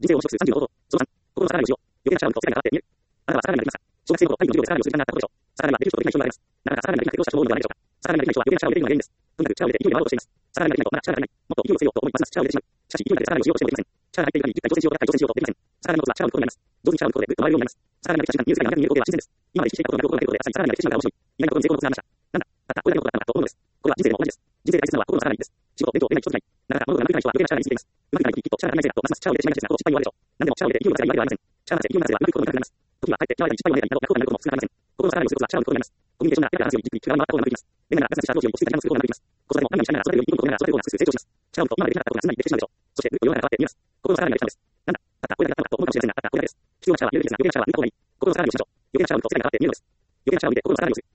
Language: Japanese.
人生を汚職する30のこと。その3、心の逆らいをしよう。余計なシャワーと世界が上がって見える。あなたは逆らいができました。小学生の頃、パリの授業で逆らいをする時間があったことでしょう。逆らいはできる人とできない人があります。なかなか逆らいができなくて苦労した人も多いのではないでしょうか。逆らいができない人は余計なシャワーを入れているのが原因です。とにかくシャワーを入れて勢いで回ろうとしています。逆らいができないとまだシャワーが足りない。もっと勢いをつけようと思います。シャワーを入れてしまう。しかし勢いだけで逆らいをしようとしてもできません。シャワーが入っているのに10回挑戦しようとできません。逆らいのコツはシャワーを抜くことになります。上手にシャワーを抜くことでぐっと回るようになります。逆らいができた瞬間、ニュースが長く見える光景は新鮮です。今まで意識していたことがなく心がけることで、朝に逆らいができてしまうから面白い。意外なことに成功のコツがありました。なんだ、たったこれだけのことだったのかと思うのです。これは人生でも同じです。人生で大切なのは心の逆らいです。仕事、勉強、恋愛一つない。なかなか物がうまくいかない人は余計なシャワーが入れすぎています。うまくいかない時きっとシャワーが足りないせいだとますますシャワーを入れてしまいがちですが、失敗もあるでしょう。何でもシャワーを入れて勢いをつけないわけではありません。シャワーなせ勢いをなせばうまくいくこともなくなります。時はかえってシャワーや失敗を招いたりなどなことになることも少なくありません。心の逆らいをすることはシャワーを抜くことになります。コミュニケーションがペラペラ話すようにじっくり気が回ったことがなくなります。でながらガサガサした上司より落ち着いた時間を過ごすことがなくなります。子育ても何々しながら育てるようにいいことをながら育てるようなす成長します。シャワーを抜くと今までできなかったことがすんなりできてしまうでしょう。そしてぐっと世の中が変わって見えます。心の逆らいができたのです。なんだ、たったこれだけだったのかと思うかもしれませんが、たったこれだけです。必要なシャワーは入れるべきですが、余計なシャワーは抜いた方がいい。心の逆らいをしましょう。余計なシャワーを抜くと世界が変わって見えるのです。余計なシャワーを見て心の逆らいをする。